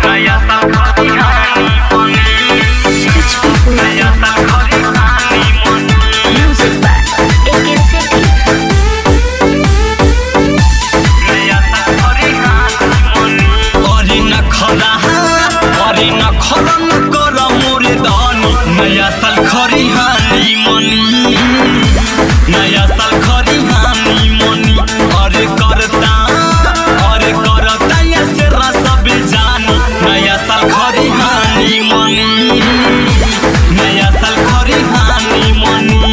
नया साल खरिहानी मनी नया साल खरिहानी मनी Music by AK City. नया साल खरिहानी मनी अरे नखरा न कर मोरे दानी नया साल खरिहानी मनी नया साल खरिहानी मनी अरे करता या से सब जानी नया साल खरिहानी मनी नया साल खरिहानी मनी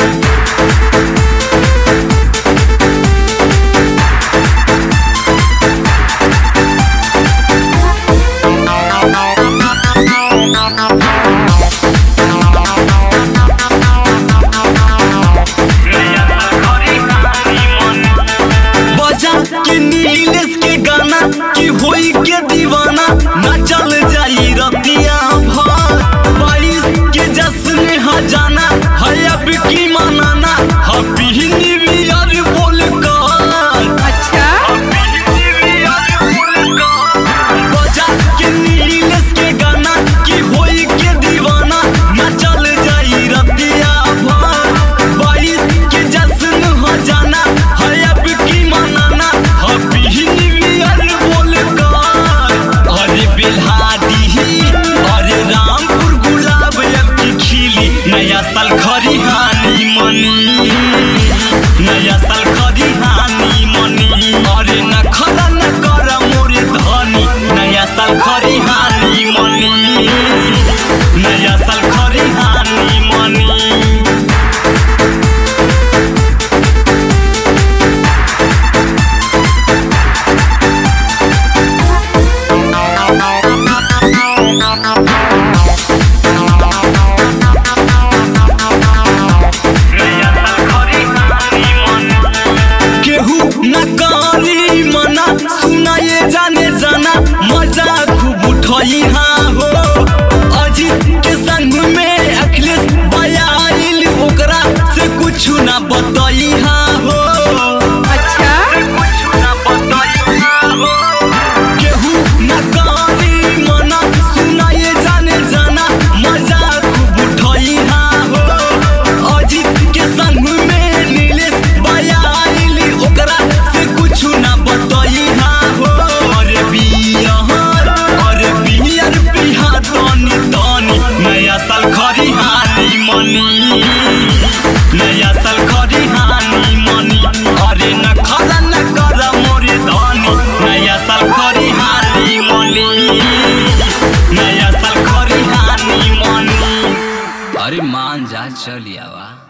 के नीलेश के गाना की होई के दीवाना ना चल जाई रतिया भर 22 के जश्न हजाना है अब की मनाना हैप्पी न्यू ईयर बोल कर अच्छा बजा के नीलेश के गाना की होई के दीवाना ना चल जाई रतिया भर 22 के जश्न हजाना है अब की मनाना हैप्पी न्यू ईयर बोल कर अरे बिल्हादी अरे रामपुर गुलाब अब की खिली नया साल खरिहानी मनी नया साल खरिहानी मनी अरे नखरा न कर मोरे धनी नया साल खरिहानी मनी नया साल खरिहानी मनी केहू न करी मना सुनाए जाने जाना मजा खूब उठई हाँ हो अजीत के संग में अखिलेश बयाइल ओकरा से कुछ न बतई हाँ हो अच्छा कुछ न बतई हाँ हो केहू न करी मना सुनाए जाने जाना मजा खूब उठई हाँ हो अजीत के संग में नीलेश बयाइल ओकरा से कुछ न बतई हाँ हो अरे बियर पिहा तनी तनी नया साल खरिहानी मनी नया साल खरिहानी मनी अरे नखरा न कर मोरे धनी नया साल खरिहानी मनी नया साल खरिहानी मनी अरे मान जा चलियावा।